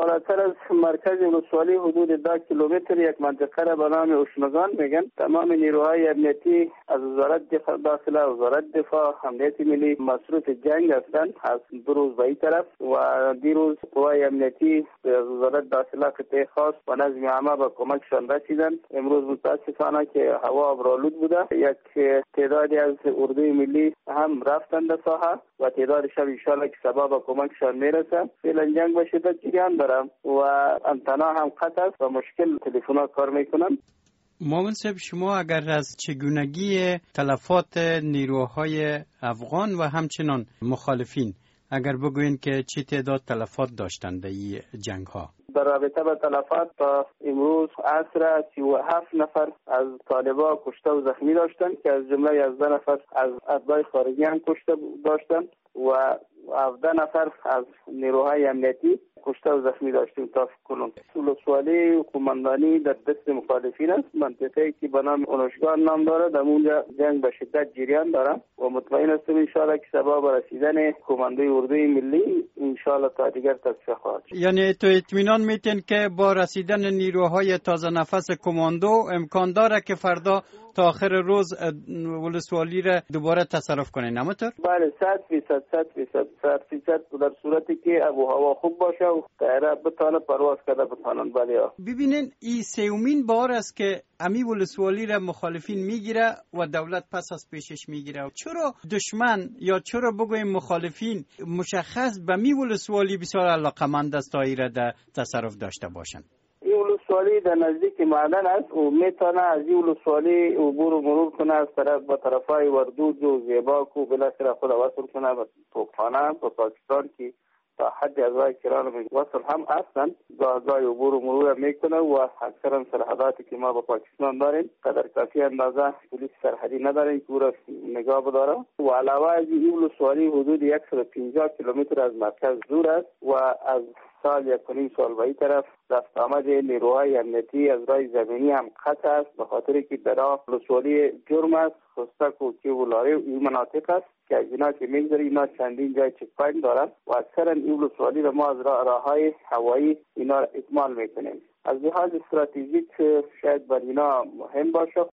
بالاتر از مرکز ولسوالی حدود 10 کیلومتر یک منطقه را به نام اشنگان میگن. تمام نیروهای امنیتی از وزارت داخله، وزارت دفاع، امنیت ملی مصروف جنگ هستند از 2 روز به این طرف و دیروز قوای امنیتی از وزارت داخله قطعه خاص و نظم عامه به کمکشان رسیدند. امروز متاسفانه که هوا ابرآلود بوده، یک تعدادی از اردوی ملی هم رفتند به ساحه و تعدادش هم ان شاء الله که سبب کمکشان میرسه. فعلا جنگ به شدت جریان دارم و انتنا هم قطع است و مشکل تلفن‌ها کار میکنن. مومن صاحب، شما اگر از چگونگی تلفات نیروهای افغان و همچنان مخالفین اگر بگوین که چه تعداد تلفات داشتند در این جنگ ها؟ در رابطه با تلفات تا امروز عصر 37 نفر از طالبان کشته و زخمی داشتند که از جمله 11 نفر از اتباع خارجی هم کشته داشتند و 17 نفر از نیروهای امنیتی کشته و زخمی داشتیم تا کنون. ولسوالی و قماندانی در دست مخالفین است. منطقه‌ای که به نام اونشگان نام داره، در اونجا جنگ به شدت جریان داره و مطمئن هستم ان شاء الله که سبب رسیدن کماندوی اردوی ملی ان شاء الله تا دیگر تصفیه خواهد شد. یعنی تو اطمینان میتین که با رسیدن نیروهای تازه نفس کماندو امکان داره که فردا تا آخر روز ولسوالی را دوباره تصرف کنین، همونطور؟ بله 100% در صورتی که ابو هوا خوب باشه و طیاره بتونه پرواز کرده بتونن. بله. ببینین این سومین بار است که امی ولسوالی را مخالفین میگیره و دولت پس از پیشش میگیره. چرا دشمن یا چرا بگویم مخالفین مشخص به می ولسوالی بسیار علاقمند است تا ایره در تصرف داشته باشند؟ این ولسوالی در نزدیک معدن است و میتونه از این ولسوالی عبور و مرور کنه از طرف به طرفای وردوج و زیباک و بالاخره خود وصل کنه به توپخانه به پاکستان که تا حد از کران وصل هم هستند. گاهی عبور و مرور میکنه و اکثرا سرحداتی که ما با پاکستان داریم قدر کافی اندازه پلیس سرحدی نداریم که او را نگاه بداره و علاوه از این ولسوالی حدود 150 کیلومتر از مرکز دور است و از سال 1.5 سال به این طرف دست آمد نیروهای امنیتی از راه زمینی هم قطع است به خاطر که در ولسوالی جرم است، خستک و کیو و لاره این مناطق است که از اینا که میگذاری اینا چندین جای چک پوینت دارند و اکثرا این ولسوالی را ما از راههای هوایی اینا را اکمال میکنیم. از لحاظ استراتژیک شاید بر اینا مهم باشه.